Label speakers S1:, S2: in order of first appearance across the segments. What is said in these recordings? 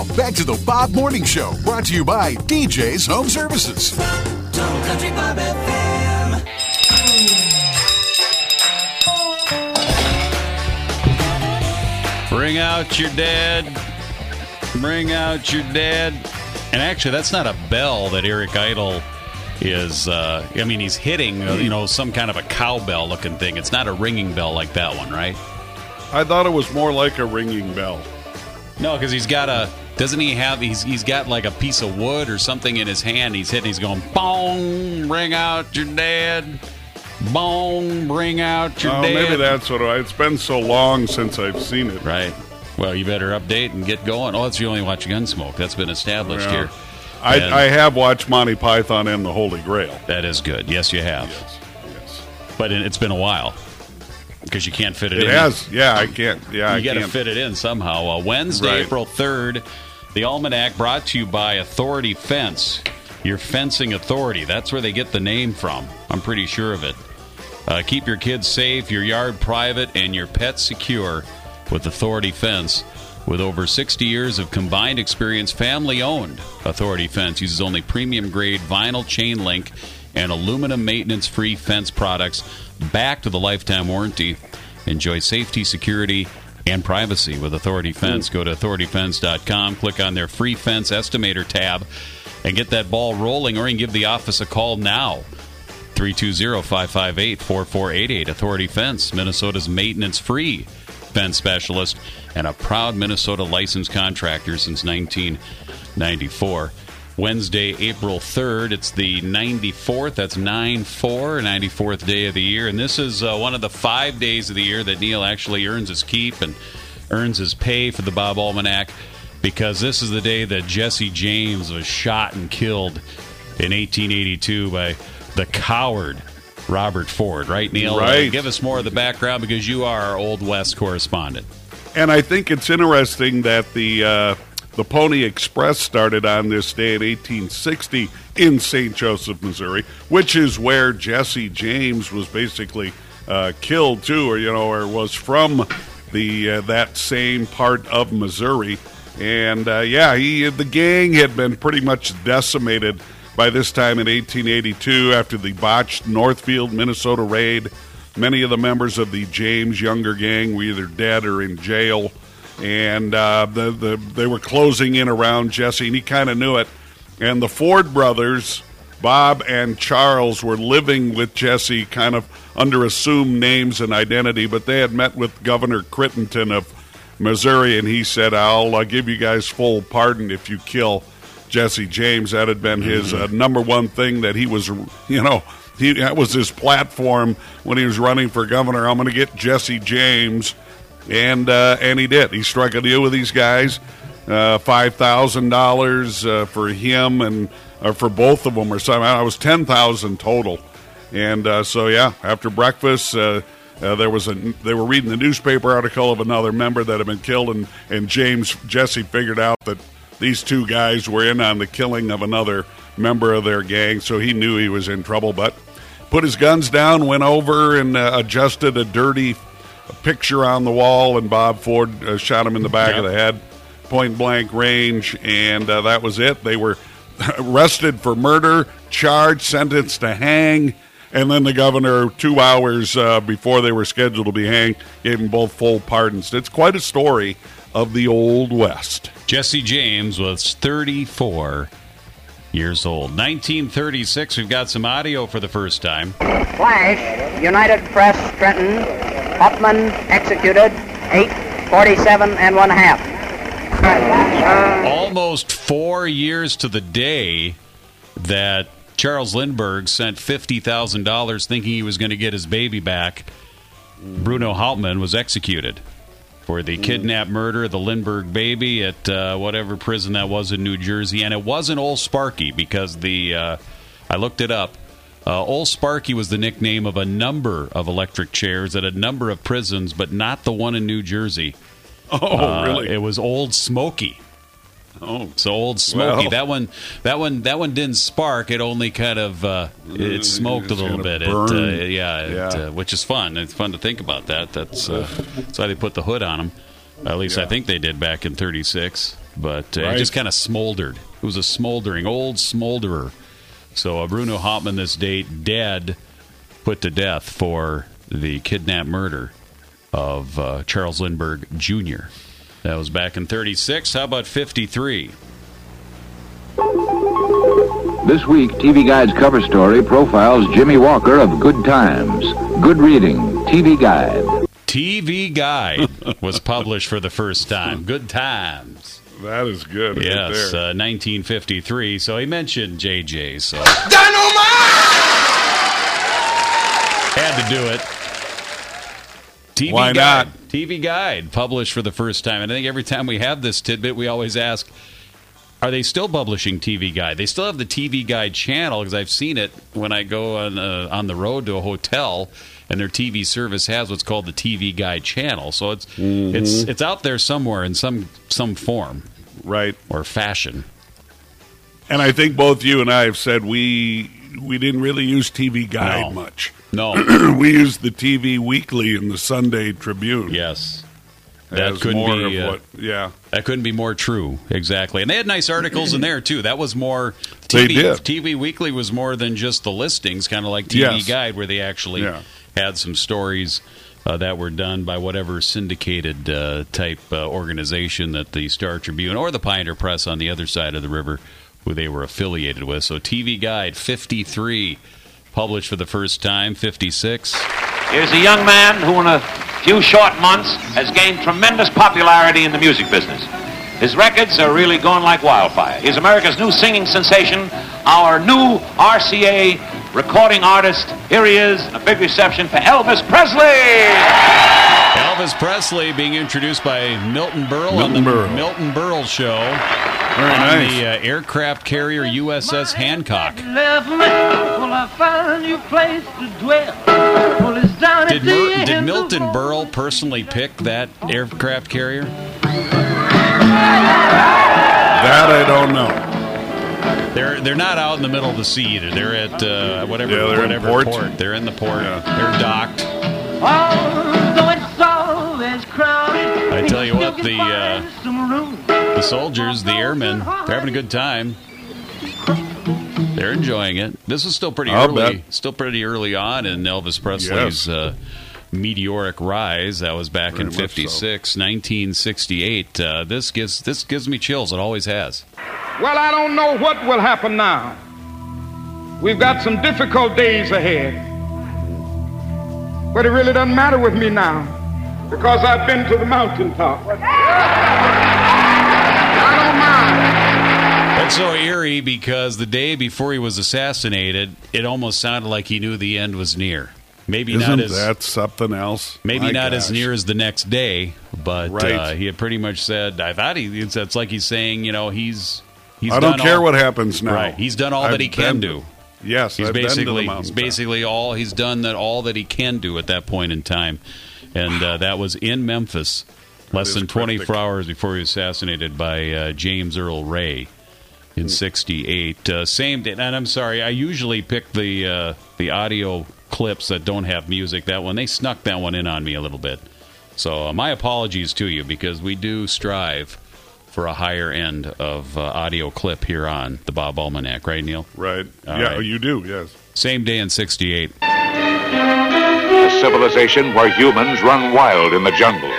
S1: Now, back to the Bob Morning Show, brought to you by DJ's Home Services.
S2: Total Country Bob FM.
S3: Bring out your dead. Bring out your dead. And actually, that's not a bell that Eric Idle is, he's hitting, some kind of a cowbell looking thing. It's not a ringing bell like that one, right?
S4: I thought it was more like a ringing bell.
S3: No, because he's got he's got like a piece of wood or something in his hand. He's hitting, he's going, bong, bring out your dead. Bong, bring out your dead.
S4: Maybe that's what it's been so long since I've seen it.
S3: Right. Well, you better update and get going. Oh, it's you only watch Gunsmoke. That's been established here.
S4: I have watched Monty Python and the Holy Grail.
S3: That is good. Yes, you have.
S4: Yes.
S3: But it's been a while because you can't fit it in.
S4: It has. Yeah, I can't. Yeah,
S3: you got to fit it in somehow. Wednesday,
S4: Right.
S3: April 3rd, the Almanac brought to you by Authority Fence, your fencing authority. That's where they get the name from. I'm pretty sure of it. Keep your kids safe, your yard private, and your pets secure with Authority Fence. With over 60 years of combined experience, family-owned, Authority Fence uses only premium-grade vinyl chain link and aluminum maintenance-free fence products backed with a lifetime warranty. Enjoy safety, security, and privacy with Authority Fence. Go to authorityfence.com, click on their free fence estimator tab, and get that ball rolling, or you can give the office a call now. 320-558-4488. Authority Fence, Minnesota's maintenance-free fence specialist and a proud Minnesota licensed contractor since 1994. Wednesday, April 3rd, it's the 94th, that's 9-4, 94th day of the year, and this is one of the 5 days of the year that Neil actually earns his keep and earns his pay for the Bob Almanac, because this is the day that Jesse James was shot and killed in 1882 by the coward Robert Ford, right, Neil?
S4: Right.
S3: Give us more of the background, because you are our Old West correspondent.
S4: And I think it's interesting that the Pony Express started on this day in 1860 in St. Joseph, Missouri, which is where Jesse James was basically killed too, or was from that same part of Missouri. And the gang had been pretty much decimated by this time in 1882 after the botched Northfield, Minnesota raid. Many of the members of the James Younger gang were either dead or in jail, and they were closing in around Jesse, and he kind of knew it. And the Ford brothers, Bob and Charles, were living with Jesse kind of under assumed names and identity, but they had met with Governor Crittenden of Missouri, and he said, I'll give you guys full pardon if you kill Jesse James. That had been his number one thing that he was, that was his platform when he was running for governor. I'm going to get Jesse James, and he did. He struck a deal with these guys, $5,000 for him and for both of them, or something. I was $10,000 total, and after breakfast. They were reading the newspaper article of another member that had been killed, and Jesse figured out that these two guys were in on the killing of another member of their gang, so he knew he was in trouble, but put his guns down, went over and adjusted a dirty picture on the wall, and Bob Ford shot him in the back of the head, point-blank range, and that was it. They were arrested for murder, charged, sentenced to hang, and then the governor, 2 hours before they were scheduled to be hanged, gave them both full pardons. It's quite a story of the Old West.
S3: Jesse James was 34 years old. 1936, we've got some audio for the first time.
S5: Flash, United Press, Trenton, Huffman executed, 8:47 and 1/2.
S3: Almost 4 years to the day that Charles Lindbergh sent $50,000 thinking he was going to get his baby back. Bruno Hauptmann was executed for the kidnap murder of the Lindbergh baby at whatever prison that was in New Jersey. And it wasn't Old Sparky, because I looked it up. Old Sparky was the nickname of a number of electric chairs at a number of prisons, but not the one in New Jersey.
S4: Oh, really?
S3: It was Old Smoky.
S4: Oh,
S3: so Old Smoky.
S4: Well.
S3: That one didn't spark. It only kind of it smoked a little bit. Which is fun. It's fun to think about that. That's why they put the hood on them. At least I think they did back in '36. but
S4: Right.
S3: it just kind of smoldered. It was a smoldering, old smolderer. So Bruno Hauptmann, this date, dead, put to death for the kidnap murder of Charles Lindbergh Jr. That was back in 36. How about 53?
S6: This week, TV Guide's cover story profiles Jimmy Walker of Good Times. Good reading, TV Guide.
S3: TV Guide was published for the first time. Good Times.
S4: That is good. Right
S3: Yes,
S4: there.
S3: 1953. So he mentioned JJ, so had to do it. TV
S4: Why
S3: Guide.
S4: not?
S3: TV Guide published for the first time. And I think every time we have this tidbit, we always ask, are they still publishing TV Guide? They still have the TV Guide channel, because I've seen it when I go on the road to a hotel, and their TV service has what's called the TV Guide channel. So it's out there somewhere in some form
S4: Right.
S3: or fashion.
S4: And I think both you and I have said we didn't really use TV Guide
S3: No.
S4: much.
S3: No.
S4: We used the TV Weekly and the Sunday Tribune.
S3: Yes.
S4: as
S3: That couldn't
S4: more
S3: be
S4: of what, yeah.
S3: That couldn't be more true. Exactly. And they had nice articles in there, too. That was more...
S4: They did.
S3: TV Weekly was more than just the listings, kind of like TV
S4: Yes.
S3: Guide, where they actually had some stories that were done by whatever syndicated type organization that the Star Tribune or the Pioneer Press on the other side of the river, who they were affiliated with. So TV Guide 53, published for the first time, 56.
S7: Here's a young man who in a few short months has gained tremendous popularity in the music business. His records are really going like wildfire. He's America's new singing sensation, our new RCA recording artist. Here he is, a big reception for Elvis Presley.
S3: Elvis Presley being introduced by Milton Berle on the Milton Berle Show.
S4: Very
S3: on
S4: nice.
S3: the aircraft carrier USS Hancock. Did Milton Berle personally pick that aircraft carrier?
S4: That I don't know.
S3: They're not out in the middle of the sea either. They're at whatever
S4: they're in port.
S3: They're in the port.
S4: Yeah.
S3: They're docked. I tell you what, the soldiers, the airmen, they're having a good time. They're enjoying it. This is still pretty early on in Elvis Presley's meteoric rise. That was back in 56, 1968. This gives me chills. It always has.
S8: Well, I don't know what will happen now. We've got some difficult days ahead. But it really doesn't matter with me now, because I've been to the mountaintop. I don't mind.
S3: That's so eerie because the day before he was assassinated, it almost sounded like he knew the end was near. Maybe
S4: Isn't
S3: not as
S4: that something else?
S3: Maybe
S4: My
S3: not as
S4: gosh.
S3: near as the next day, but
S4: Right.
S3: he had pretty much said. I thought it's like he's saying, he's.
S4: I don't
S3: done
S4: care
S3: all,
S4: what happens now.
S3: Right, he's done all that he can do.
S4: Yes,
S3: He's
S4: I've been to the
S3: basically
S4: mountaintop.
S3: he's done all that he can do at that point in time, and that was in Memphis, less
S4: is
S3: than 24
S4: cryptic.
S3: hours before he was assassinated by James Earl Ray in '68. Same day, and I'm sorry, I usually pick the audio clips that don't have music. That one, they snuck that one in on me a little bit. So my apologies to you, because we do strive for a higher end of audio clip here on the Bob Almanac, right, Neil?
S4: Right.
S3: All
S4: Yeah,
S3: right.
S4: you do, yes.
S3: Same day in '68.
S6: A civilization where humans run wild in the jungles.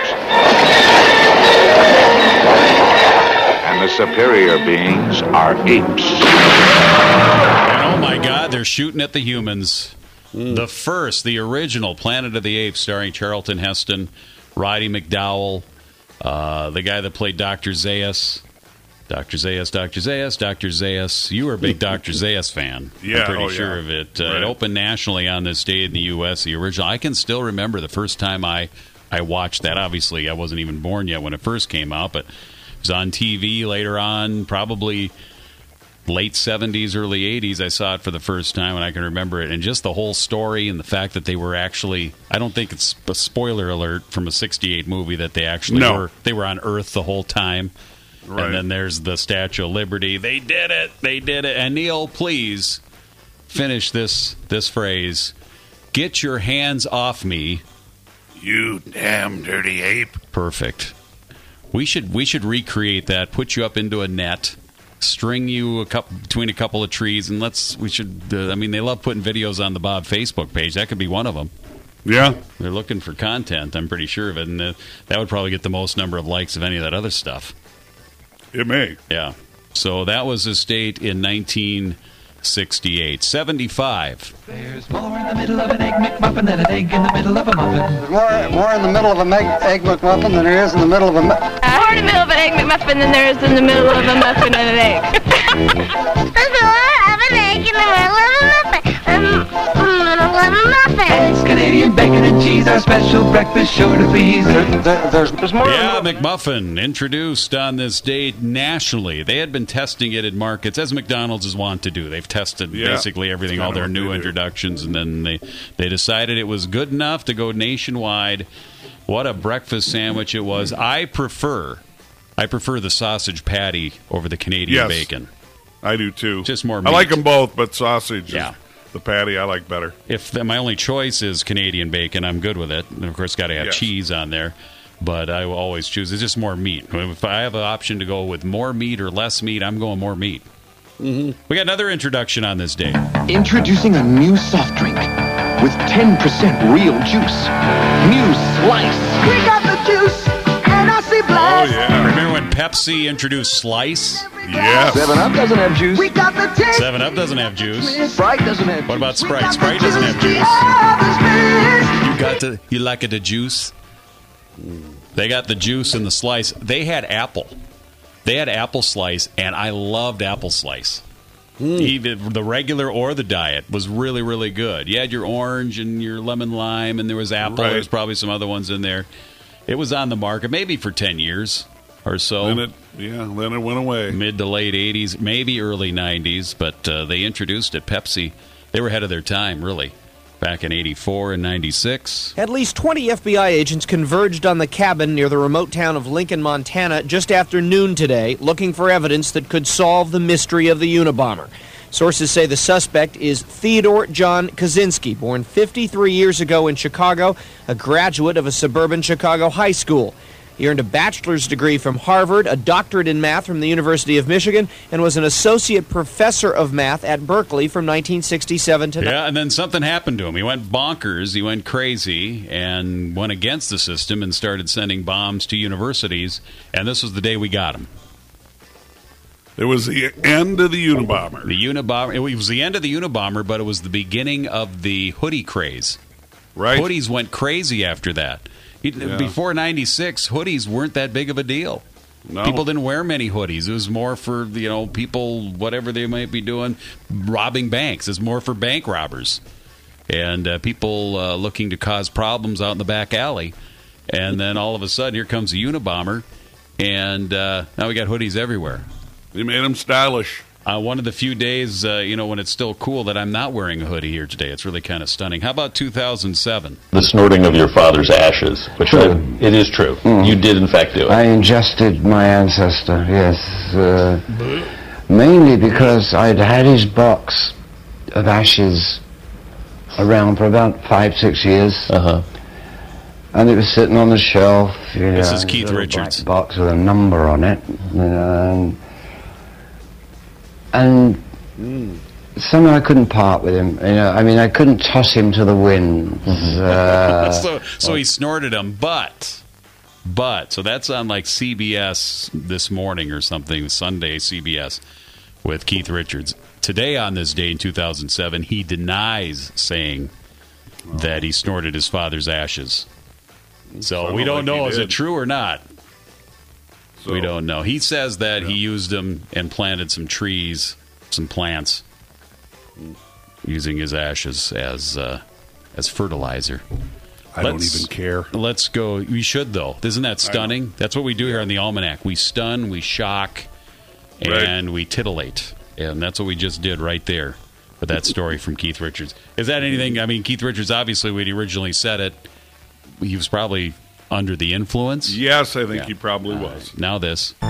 S6: And the superior beings are apes.
S3: And oh my God, they're shooting at the humans. The original Planet of the Apes, starring Charlton Heston, Roddy McDowell, the guy that played Dr. Zaius. Dr. Zaius. You were a big Dr. Zaius fan.
S4: Yeah,
S3: I'm pretty
S4: oh, yeah.
S3: sure of it.
S4: Right.
S3: It opened nationally on this day in the U.S., the original. I can still remember the first time I watched that. Obviously, I wasn't even born yet when it first came out, but it was on TV later on, probably late 70s, early 80s. I saw it for the first time, and I can remember it. And just the whole story and the fact that they were actually, I don't think it's a spoiler alert from a 68 movie that they actually were on Earth the whole time.
S4: Right.
S3: And then there's the Statue of Liberty. They did it. And Neil, please finish this phrase. Get your hands off me.
S4: You damn dirty ape.
S3: Perfect. We should recreate that. Put you up into a net, string you between a couple of trees, and they love putting videos on the Bob Facebook page. That could be one of them.
S4: Yeah.
S3: They're looking for content, I'm pretty sure of it, and that would probably get the most number of likes of any of that other stuff.
S4: It may.
S3: Yeah. So that was his date in 1968. 75.
S2: There's more in the middle of an Egg McMuffin than an egg in the middle of a muffin.
S9: There's more in the middle of an Egg McMuffin than there is in the middle of a
S10: more in the middle of an Egg McMuffin than there is in the middle of a muffin and an egg.
S11: There's more of an egg in the middle of a muffin.
S2: It's Canadian bacon and cheese, our special breakfast sure to please.
S9: There's more.
S3: Yeah, McMuffin, introduced on this date nationally. They had been testing it in markets, as McDonald's is wont to do. They've tested basically everything, all their new introductions, and then they decided it was good enough to go nationwide. What a breakfast sandwich it was. I prefer the sausage patty over the Canadian bacon.
S4: I do too.
S3: Just more meat.
S4: I like them both, but sausage is the patty I like better.
S3: If my only choice is Canadian bacon, I'm good with it. And of course, got to have cheese on there. But I will always choose. It's just more meat. If I have an option to go with more meat or less meat, I'm going more meat. Mm-hmm. We got another introduction on this day.
S12: Introducing a new soft drink with 10% real juice. New Slice.
S2: We got the juice, and I see black.
S4: Oh, yeah.
S3: Remember when Pepsi introduced Slice?
S4: Yes.
S12: 7-Up doesn't have juice.
S2: We got the taste.
S3: 7-Up doesn't have juice.
S12: Sprite doesn't have juice.
S3: What about Sprite? Sprite doesn't have juice. You like it a juice? They got the juice and the slice. They had apple. They had apple slice, and I loved apple slice. Either the regular or the diet was really, really good. You had your orange and your lemon lime, and there was apple.
S4: Right.
S3: There was probably some other ones in there. It was on the market maybe for 10 years or so.
S4: Then it went away.
S3: Mid to late 80s, maybe early 90s, but they introduced it. Pepsi, they were ahead of their time, really, back in 84 and 96.
S13: At least 20 FBI agents converged on the cabin near the remote town of Lincoln, Montana, just after noon today, looking for evidence that could solve the mystery of the Unabomber. Sources say the suspect is Theodore John Kaczynski, born 53 years ago in Chicago, a graduate of a suburban Chicago high school. He earned a bachelor's degree from Harvard, a doctorate in math from the University of Michigan, and was an associate professor of math at Berkeley from 1967 to...
S3: Yeah, and then something happened to him. He went bonkers, he went crazy, and went against the system and started sending bombs to universities, and this was the day we got him.
S4: It was the end of the Unabomber.
S3: It was the end of the Unabomber, but it was the beginning of the hoodie craze.
S4: Right.
S3: Hoodies went crazy after that. Before 96, hoodies weren't that big of a deal.
S4: No.
S3: People didn't wear many hoodies. It was more for, people, whatever they might be doing, robbing banks. It's more for bank robbers and people looking to cause problems out in the back alley. And then all of a sudden, here comes the Unabomber, and now we got hoodies everywhere.
S4: They made them stylish.
S3: One of the few days, when it's still cool that I'm not wearing a hoodie here today. It's really kind of stunning. How about 2007?
S14: The snorting of your father's ashes, which it is true. You did, in fact, do it.
S9: I ingested my ancestor, yes. Mainly because I'd had his box of ashes around for about 5-6 years.
S14: Uh-huh.
S9: And it was sitting on the shelf.
S3: This is Keith Richards.
S9: Black box with a number on it. And somehow I couldn't part with him. I couldn't toss him to the wind.
S3: So he snorted him, but so that's on like CBS this morning or something, Sunday CBS with Keith Richards. Today on this day in 2007, he denies saying that he snorted his father's ashes. So we don't know, is it true or not? So, we don't know. He says that he used them and planted some trees, some plants, using his ashes as fertilizer.
S4: I don't even care.
S3: Let's go. We should, though. Isn't that stunning? That's what we do here on the Almanac. We stun, we shock, and we titillate. And that's what we just did right there with that story from Keith Richards. Is that anything? I mean, Keith Richards, obviously, when he originally said it, he was probably under the influence?
S4: Yes, I think he probably was.
S3: Now this.
S11: So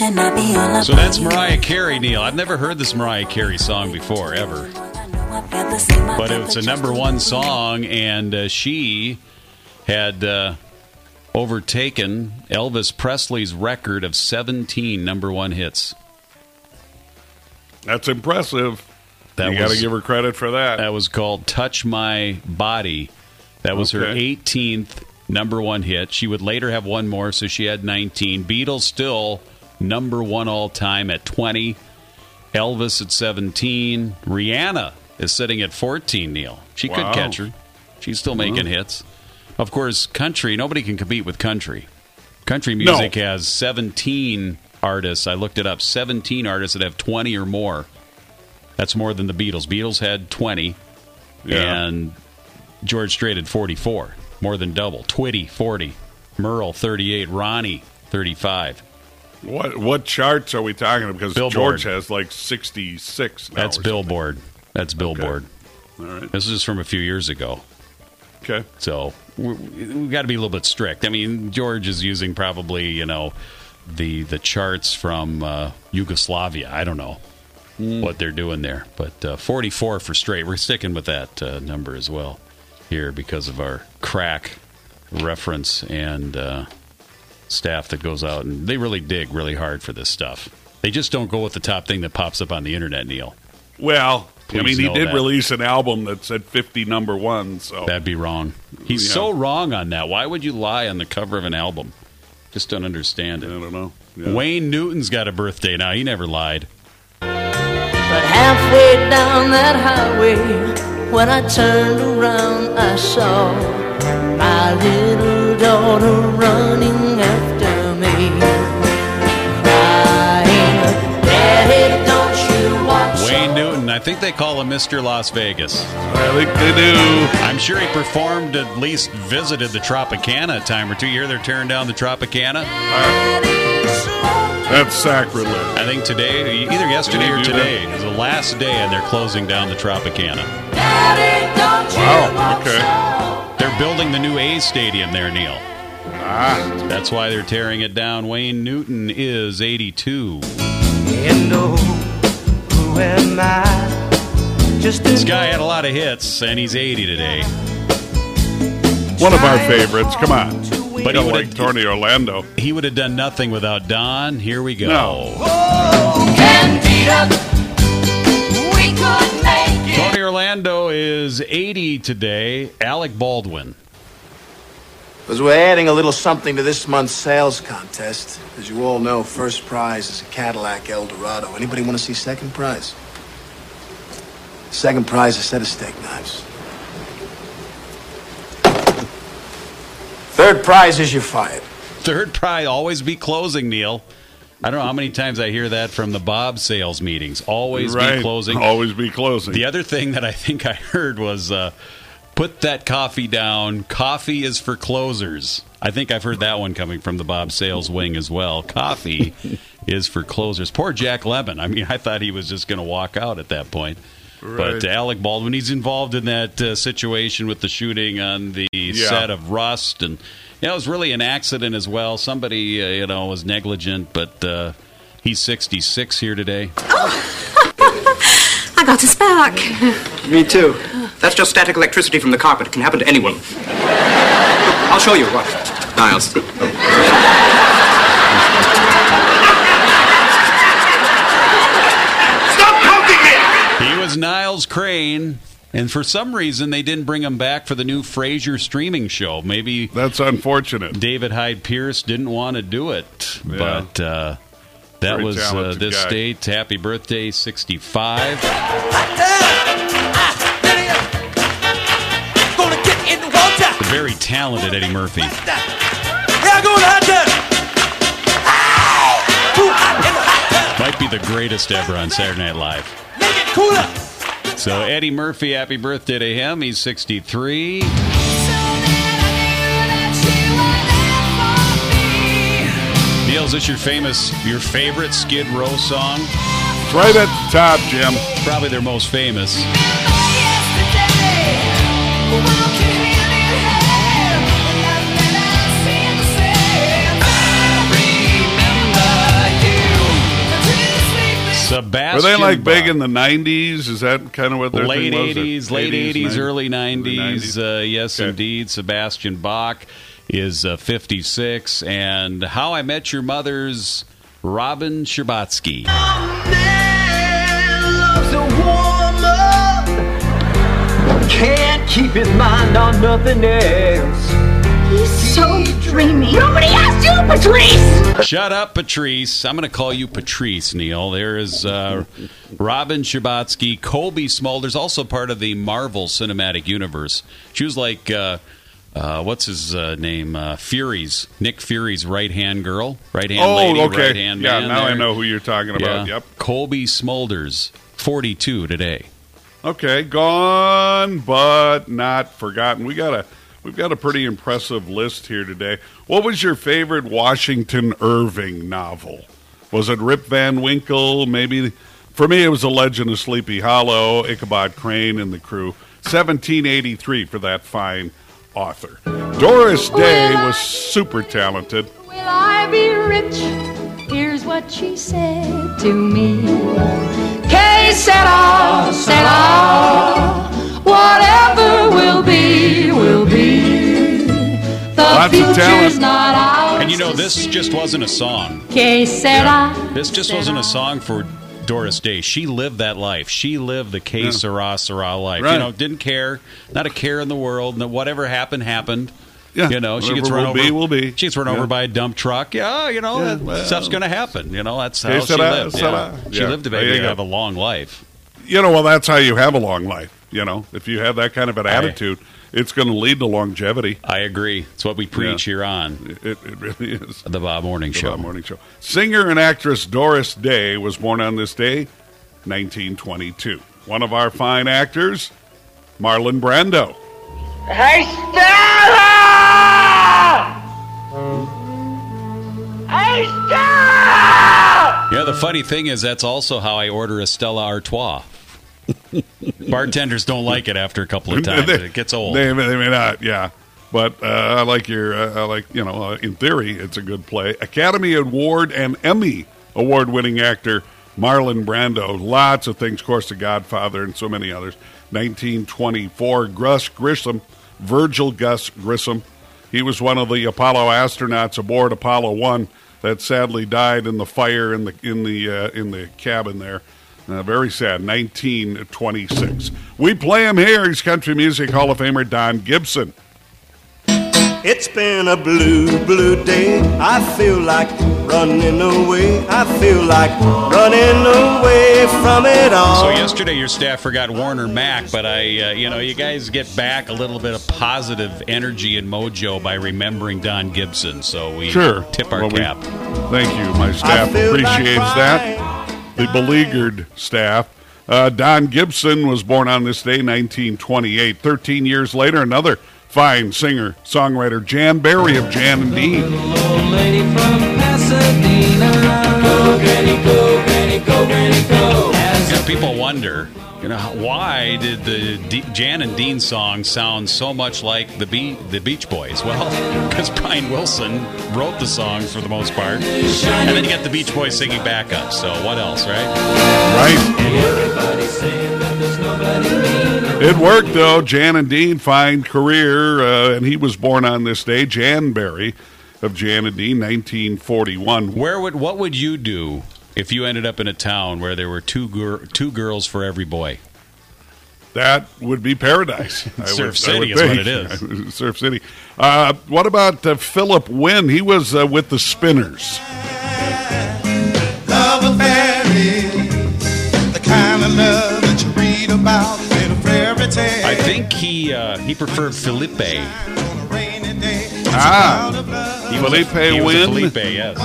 S3: that's Mariah Carey, Neil. I've never heard this Mariah Carey song before, ever. But it's a number one song, and she had overtaken Elvis Presley's record of 17 number one hits.
S4: That's impressive. You got to give her credit for that.
S3: That was called Touch My Body. That was her 18th number one hit. She would later have one more, so she had 19. Beatles still number one all time at 20. Elvis at 17. Rihanna is sitting at 14, Neil. She could catch her. She's still making hits. Of course, country, nobody can compete with country. Country music has 17 artists. I looked it up. 17 artists that have 20 or more. That's more than the Beatles. Beatles had 20, and George Strait had 44. More than double. Twitty, 40. Merle, 38. Ronnie, 35.
S4: What charts are we talking about? Because
S3: Billboard.
S4: George has like 66 now.
S3: That's Billboard. That's Billboard.
S4: Okay. All right.
S3: This is just from a few years ago.
S4: Okay.
S3: So we've got to be a little bit strict. I mean, George is using probably, the charts from Yugoslavia. I don't know what they're doing there. But 44 for Strait. We're sticking with that number as well here because of our crack reference and staff that goes out. And they really dig really hard for this stuff. They just don't go with the top thing that pops up on the internet, Neil.
S4: Well,
S3: Please
S4: he did
S3: that.
S4: release an album that said 50 number ones. So.
S3: That'd be wrong. He's so wrong on that. Why would you lie on the cover of an album? Just don't understand it.
S4: I don't know. Yeah.
S3: Wayne Newton's got a birthday now. He never lied.
S15: But halfway down that highway, when I turned around, I saw my little daughter running after me, crying, "Daddy, don't you watch?"
S3: Wayne Newton, I think they call him Mr. Las Vegas.
S4: I think they do.
S3: I'm sure he performed, at least visited the Tropicana a time or two. You hear they're tearing down the Tropicana?
S4: That's sacrilege.
S3: I think today, either yesterday or today, is the last day and they're closing down the Tropicana.
S4: Wow, okay.
S3: They're building the new A's stadium there, Neil. That's why they're tearing it down. Wayne Newton is 82.
S15: And who am I?
S3: This guy had a lot of hits, and he's 80 today.
S4: One of our favorites. Come on.
S3: But he would
S4: like Tony Orlando.
S3: He would have done nothing without Don. Here we go.
S4: No.
S15: We could make it.
S3: Tony Orlando is 80 today. Alec Baldwin.
S16: Because we're adding a little something to this month's sales contest. As you all know, first prize is a Cadillac Eldorado. Anybody want to see second prize? Second prize is a set of steak knives. Third prize is you're fired.
S3: Third prize, always be closing, Neil. I don't know how many times I hear that from the Bob sales meetings. Always be closing.
S4: Always be closing.
S3: The other thing that I think I heard was put that coffee down. Coffee is for closers. I think I've heard that one coming from the Bob sales wing as well. Coffee is for closers. Poor Jack Lemmon. I mean, I thought he was just going to walk out at that point.
S4: Right.
S3: But Alec Baldwin, he's involved in that situation with the shooting on the set of Rust. And it was really an accident as well. Somebody, was negligent, but he's 66 here today.
S17: I got a spark.
S18: Me too. That's just static electricity from the carpet. It can happen to anyone. Look, I'll show you. What? Niles.
S3: He was Niles Crane, and for some reason they didn't bring him back for the new Frasier streaming show. Maybe
S4: that's unfortunate.
S3: David Hyde Pierce didn't want to do it, but that
S4: Very
S3: was this
S4: guy.
S3: state. Happy birthday, 65. The very talented Eddie Murphy. Might be the greatest ever on Saturday Night Live. So Eddie Murphy, happy birthday to him. He's 63. Neil, is this your favorite Skid Row song?
S4: It's right at the top, Jim.
S3: Probably their most famous. So Sebastian
S4: Were they like big
S3: Bach.
S4: in the 90s? Is that kind of what their
S3: Late
S4: thing was?
S3: 80s, late 80s, early 90s.
S4: 90s.
S3: Yes, indeed. Sebastian Bach is 56. And How I Met Your Mother's Robin Scherbatsky.
S15: Can't keep his mind on nothing else. He's so dreamy. Nobody asked you, Patrice!
S3: Shut up, Patrice. I'm going to call you Patrice, Neil. There is Robin Scherbatsky, Colby Smulders, also part of the Marvel Cinematic Universe. She was like, what's his name? Nick Fury's right-hand girl, right-hand lady,
S4: okay.
S3: right-hand
S4: yeah,
S3: man.
S4: now
S3: there.
S4: I know who you're talking about.
S3: Yeah.
S4: Yep.
S3: Colby Smulders, 42 today.
S4: Okay, gone but not forgotten. We've got a pretty impressive list here today. What was your favorite Washington Irving novel? Was it Rip Van Winkle? Maybe for me it was The Legend of Sleepy Hollow, Ichabod Crane and the Crew. 1783 for that fine author. Doris Day was super talented.
S17: Will I be rich? Here's what she said to me. Que sera, sera. Whatever will be, will be. The
S4: Lots of talent.
S17: future's not ours.
S3: And you know, this just wasn't a song.
S17: Que sera.
S3: This just wasn't a song for Doris Day. She lived that life. She lived the que sera, sera life.
S4: Right.
S3: You know, didn't care. Not a care in the world. No, whatever happened, happened.
S4: Yeah.
S3: You know, she
S4: Whatever
S3: gets run
S4: will
S3: over.
S4: be, will be.
S3: She gets run over by a dump truck. Yeah, you know, that stuff's going to happen. You know, that's how
S4: Que
S3: she
S4: sera,
S3: lived.
S4: sera.
S3: Yeah. She
S4: Yeah.
S3: lived to
S4: There you
S3: maybe
S4: go.
S3: have a long life.
S4: You know, well, that's how you have a long life. You know, if you have that kind of an attitude, it's going to lead to longevity.
S3: I agree. It's what we preach here on
S4: It really is.
S3: the Bob Morning
S4: The
S3: Show.
S4: Bob Morning Show. Singer and actress Doris Day was born on this day, 1922. One of our fine actors, Marlon Brando.
S15: Hey, Stella! Hey, Stella!
S3: Yeah, the funny thing is that's also how I order a Stella Artois. Bartenders don't like it after a couple of times. It gets old.
S4: They may not, yeah. But I like in theory, it's a good play. Academy Award and Emmy Award-winning actor Marlon Brando. Lots of things, of course, The Godfather and so many others. 1924, Gus Grissom, Virgil Gus Grissom. He was one of the Apollo astronauts aboard Apollo 1 that sadly died in the fire in the cabin there. Very sad. 1926. We play him here. He's Country Music Hall of Famer Don Gibson.
S19: It's been a blue, blue day. I feel like running away. I feel like running away from it all.
S3: So yesterday your staff forgot Warner Mac, but you guys get back a little bit of positive energy and mojo by remembering Don Gibson. So we tip our cap.
S4: Thank you. My staff appreciates that. The beleaguered staff. Don Gibson was born on this day, 1928. 13 years later, another fine singer, songwriter, Jan Berry of Jan and Dean.
S15: Old lady from Pasadena. Go, Granny, go, Granny, go, Granny, go.
S3: Yeah, people wonder, why did the Jan and Dean song sound so much like the Beach Boys? Well, because Brian Wilson wrote the songs for the most part, and then you got the Beach Boys singing backup. So what else, right?
S4: Right.
S15: Everybody's saying that there's nobody mean.
S4: It worked, though. Jan and Dean, fine career, and he was born on this day, Jan Berry of Jan and Dean, 1941.
S3: What would you do if you ended up in a town where there were two girls for every boy?
S4: That would be paradise.
S3: Surf City is what it is.
S4: Surf City. What about Philip Wynn? He was with the Spinners.
S15: Love affair, the kind of love that you read about in a fairy tale.
S3: I think he preferred Felipe.
S4: Felipe Wynn.
S3: Felipe, yes.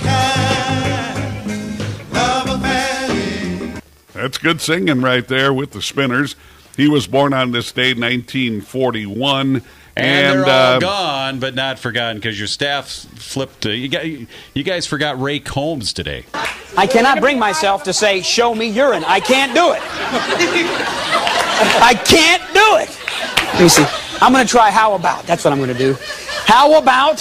S4: That's good singing right there with the Spinners. He was born on this day, 1941.
S3: And they're all gone, but not forgotten, because your staff flipped. You guys forgot Ray Combs today.
S20: I cannot bring myself to say, show me urine. I can't do it. I can't do it. Let me see. I'm going to try how about. That's what I'm going to do. How about?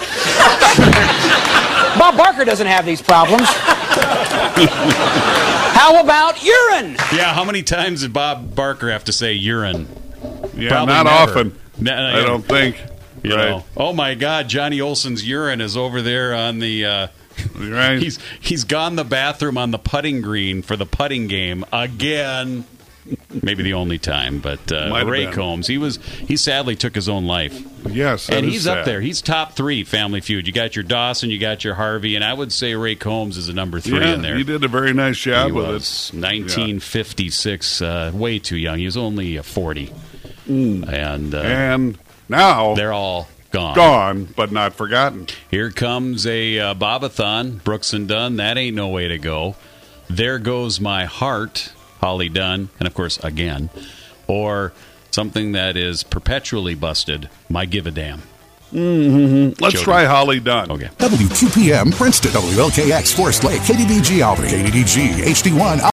S20: Bob Barker doesn't have these problems. How about urine?
S3: Yeah, how many times did Bob Barker have to say urine?
S4: Yeah,
S3: Probably
S4: not
S3: never.
S4: often. I don't think.
S3: You
S4: Right.
S3: know, oh my God, Johnny Olson's urine is over there on the.
S4: Right.
S3: He's gone the bathroom on the putting green for the putting game again. Maybe the only time, but Ray
S4: been.
S3: Combs, he sadly took his own life.
S4: Yes, that
S3: and
S4: is
S3: he's
S4: sad.
S3: up there. He's top 3 Family Feud. You got your Dawson, you got your Harvey, and I would say Ray Combs is a number 3
S4: Yeah,
S3: in there.
S4: he did a very nice job
S3: He
S4: with
S3: was
S4: it.
S3: 1956, way too young. He was only 40,
S4: And now
S3: they're all gone.
S4: Gone, but not forgotten.
S3: Here comes a Bob-a-thon, Brooks and Dunn. That ain't no way to go. There Goes My Heart, Holly Dunn, and of course, again. Or something that is perpetually busted, My Give a Damn.
S4: Let's
S3: Jody.
S4: try Holly Dunn.
S3: Okay.
S1: WQPM Princeton, WLKX Forest Lake, KDDG Albany, KDDG HD1.